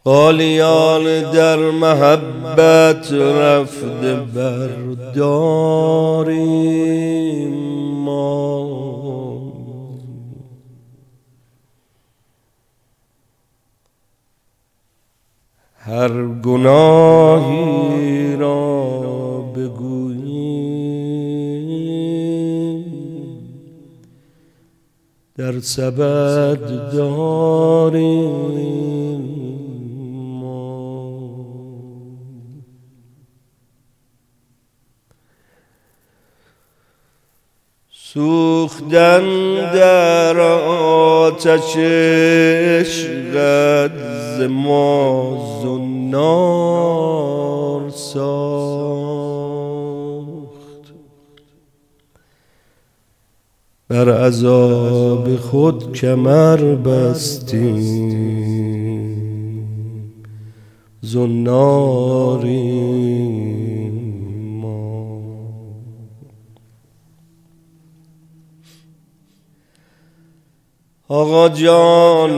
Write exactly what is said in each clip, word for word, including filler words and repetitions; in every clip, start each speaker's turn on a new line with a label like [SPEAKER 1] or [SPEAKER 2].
[SPEAKER 1] غالیان در محبت رفته برداریم ما، هر گناهی را بگوییم در سبد داریم ما. سوختن در آتش عشقت ز ما زنار ساخت، بر عذاب خود کمر بستیم زناریم ما. آقا جان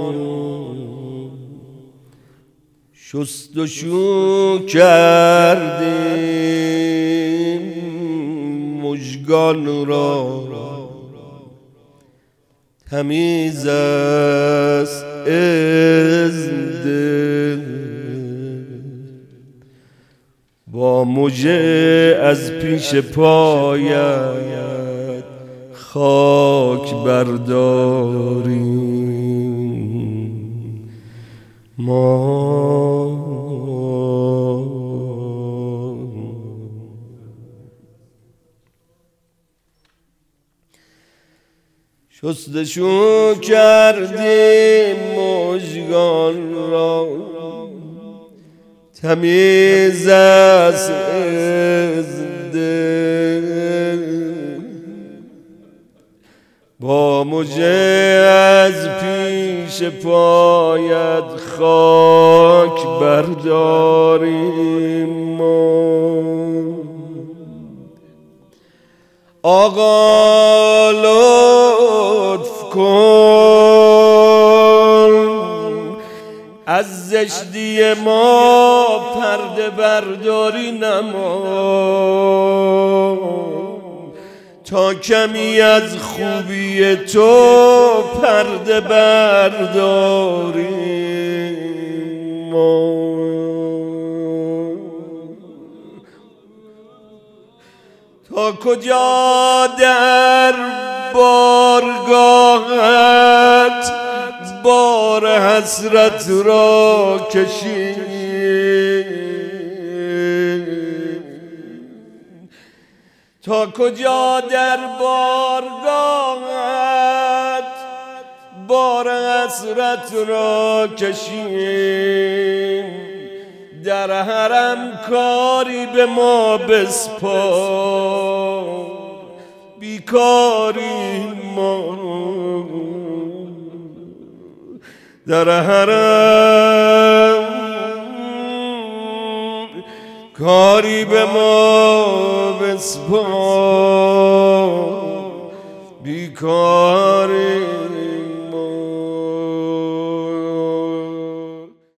[SPEAKER 1] شست و شو کردیم مژگان را، تمیز است اذن ده، با مژه از پیش پایت خاک برداریم ما. شستشو کردیم مژگان را، تمیز است اذن ده، با مژه از پیش پایت خاک برداریم ما. آقا لطف کن از زشتی ما پرده برداری نما، تا کمی از خوبی تو پرده برداریم ما. تا کجا در بارگاهت بار حسرت را کشیم، تا کجا در بارگاهت بار حسرت را کشیم، در حرم کاری به ما بسپار، بیکاری ما. در حرم کاری به ما بسپار، بیکاری